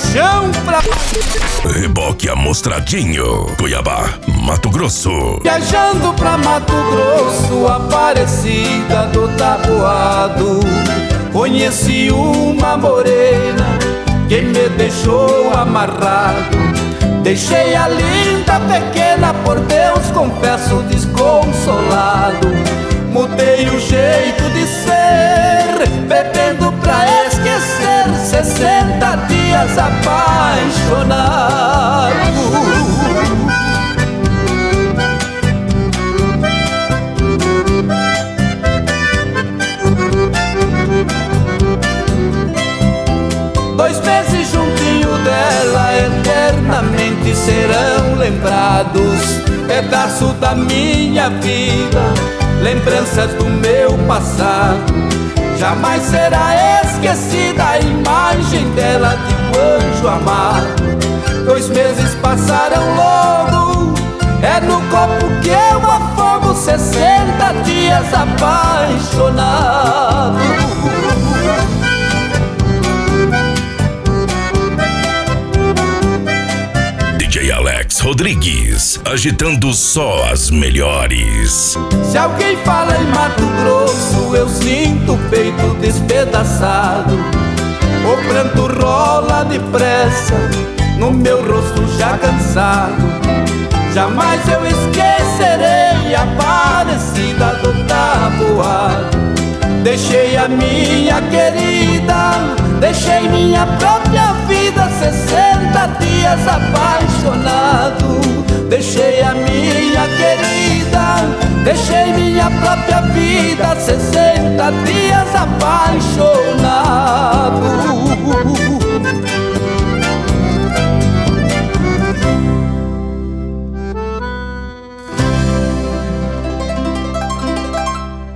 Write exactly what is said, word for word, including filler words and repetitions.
chão pra... Reboque Amostradinho, Cuiabá, Mato Grosso. Viajando pra Mato Grosso, Aparecida do Taboado, conheci uma morena que me deixou amarrado. Deixei a linda pequena, por Deus confesso desconsolado. Mudei o jeito de ser, bebendo pra esquecer, sessenta dias apaixonado. Dois meses juntinho dela, eternamente serão lembrados. Pedaço da minha vida, lembranças do meu passado. Jamais será esquecida a imagem dela de um anjo amado. Dois meses passaram logo, é no copo que eu afogo, sessenta dias apaixonado. D J Alex Rodrigues, agitando só as melhores. Se alguém fala em Mato Grosso, eu sinto o peito despedaçado. O pranto rola depressa no meu rosto já cansado. Jamais eu esquecerei a Aparecida do Taboado. Deixei a minha querida, deixei minha própria vida, sessenta dias apaixonado. Deixei a minha querida, deixei minha própria vida, sessenta dias apaixonado.